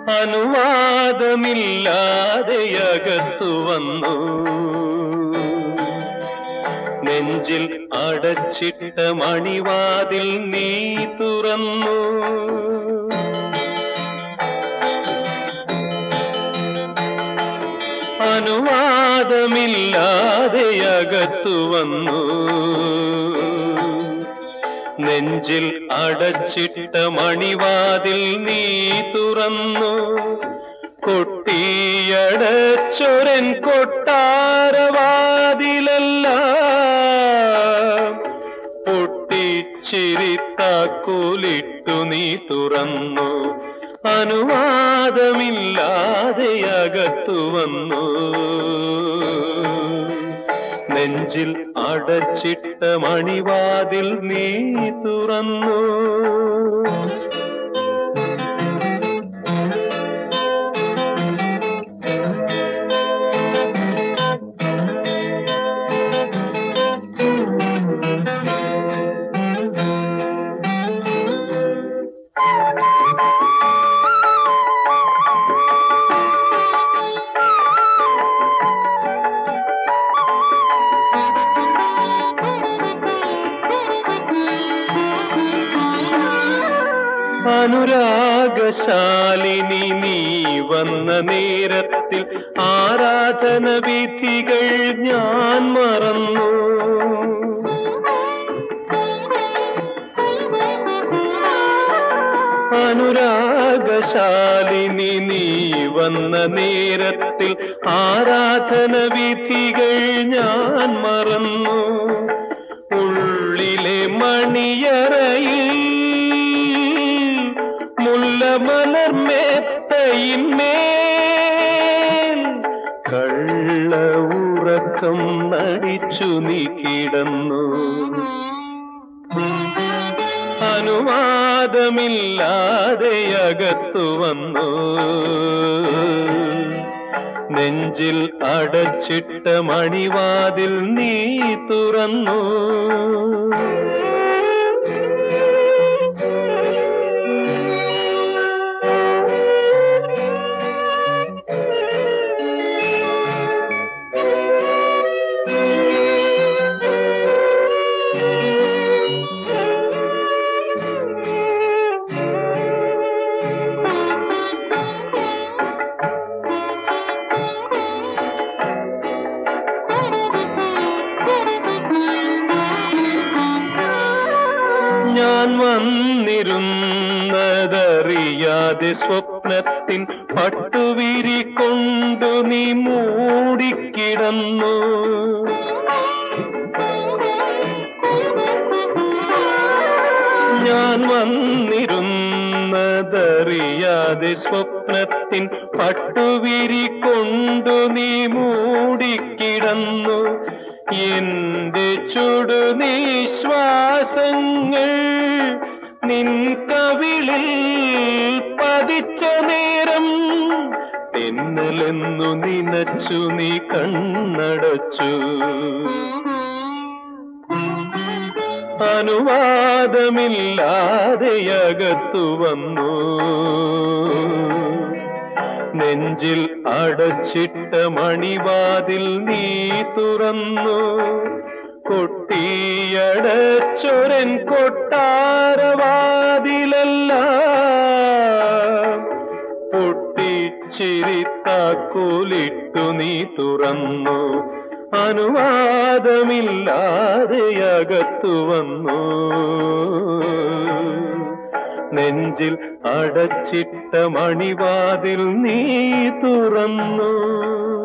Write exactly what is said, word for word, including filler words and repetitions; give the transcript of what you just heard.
അനുവാദമില്ലാതെ അകത്തു വന്നു. നെഞ്ചിൽ അടച്ചിട്ട മണിവാതിൽ നീ തുറന്നു. അനുവാദമില്ലാതെ അകത്തു വന്നു. നെഞ്ചിൽ അടച്ചിട്ട മണിവാതിൽ നീ തുറന്നു. കൊട്ടിയടച്ചൊരൻ കൊട്ടാരവാതിലല്ല, പൊട്ടിച്ചിരിത്താക്കോലിട്ടു നീ തുറന്നു. അനുവാദമില്ലാതെ അകത്തു വന്നു. നെഞ്ചിൽ അടച്ചിട്ട മണിവാതിൽ നീ തുറന്നു. അനുരാഗശാലിനി നീ വന്ന നേരത്തിൽ ആരാധന വിധികൾ ഞാൻ മറന്നു. അനുരാഗശാലിനി നീ വന്ന നേരത്തിൽ ആരാധന വിധികൾ ഞാൻ മറന്നു. ഉള്ളിലെ മണിയറയിൽ മുല്ലമലർമേത്തയിന്മേൽ കള്ള ഉറക്കം നടിച്ചു നീ കിടന്നു. അനുവാദമില്ലാതെ അകത്തു വന്നു. നെഞ്ചിൽ അടച്ചിട്ട മണിവാതിൽ നീ തുറന്നു. ഞാൻ വന്നിരുന്നതറിയാതെ സ്വപ്നത്തിൻ പട്ടുവിരി കൊണ്ടു നീ മൂടിക്കിടന്നു. ഞാൻ വന്നിരുന്നതറിയാതെ സ്വപ്നത്തിൻ പട്ടുവിരി കൊണ്ടു നീ മൂടിക്കിടന്നു. എന്റെ ചുടുനിശ്വാസങ്ങൾ നിൻ കവിളിൽ പതിച്ച നേരം തെന്നലെന്നു നിനച്ചു നീ കണ്ണടച്ചു. അനുവാദമില്ലാതെ അകത്തു വന്നു. നെഞ്ചിൽ അടച്ചിട്ട മണിവാതിൽ നീ തുറന്നു. കൊട്ടിയടച്ചൊരൻ കൊട്ടാരവാതിലല്ല, പൊട്ടിച്ചിരിത്താക്കോലിട്ടു നീ തുറന്നു. അനുവാദമില്ലാതെ അകത്തു വന്നു. നെഞ്ചിൽ അടച്ചിട്ട മണിവാതിൽ നീ തുറന്നു.